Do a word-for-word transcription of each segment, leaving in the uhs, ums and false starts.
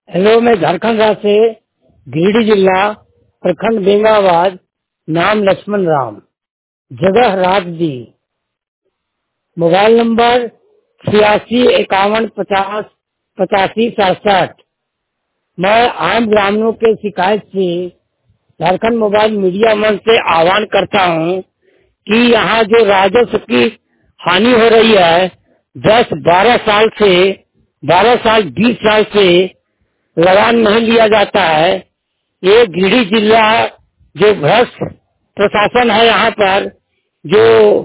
Hello, मैं झारखंड राज्य से गिरिडीह जिला प्रखंड बेंगाबाद, नाम लक्ष्मण राम, जगह राजदी, मोबाइल नंबर छियासी इक्यावन पचास पचासी सड़सठ। मैं आम ग्रामीणों के शिकायत से झारखंड मोबाइल मीडिया मंच से आह्वान करता हूं कि यहाँ जो राजस्व की हानि हो रही है, दस बारह साल से बारह साल बीस साल से लगान नहीं लिया जाता है। ये गिरिडीह जिला जो भ्रष्ट प्रशासन है, यहाँ पर जो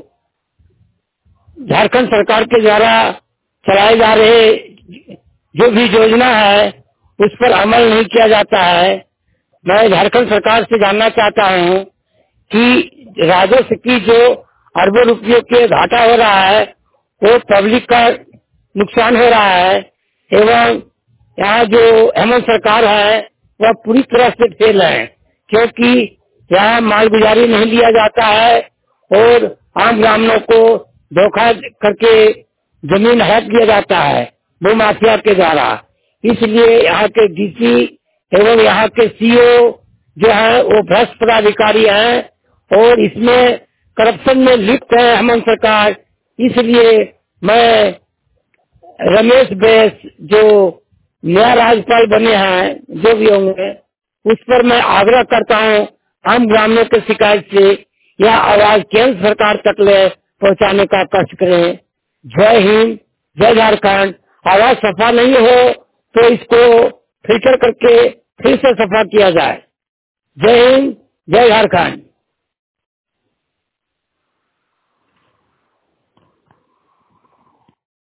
झारखंड सरकार के द्वारा चलाए जा रहे जो भी योजना है उस पर अमल नहीं किया जाता है। मैं झारखंड सरकार से जानना चाहता हूँ कि राजस्व की जो अरबों रुपयों के घाटा हो रहा है वो पब्लिक का नुकसान हो रहा है, एवं यहाँ जो हेमंत सरकार है वह पूरी तरह से फेल है, क्योंकि यहाँ मालगुजारी नहीं लिया जाता है और आम ग्रामीणों को धोखा करके जमीन हड़प दिया जाता है भू माफिया के द्वारा। इसलिए यहाँ के डीसी एवं यहाँ के सीओ जो है वो भ्रष्ट पदाधिकारी हैं और इसमें करप्शन में लिप्त है हेमंत सरकार। इसलिए मैं रमेश बैस जो नया राज्यपाल बने हैं, जो भी होंगे, उस पर मैं आग्रह करता हूँ आम ग्रामीणों के शिकायत से यह आवाज केंद्र सरकार तक ले पहुँचाने का कष्ट करें। जय हिंद, जय झारखंड। आवाज सफा नहीं हो तो इसको फिल्टर करके फिर से सफा किया जाए। जय हिंद, जय झारखंड।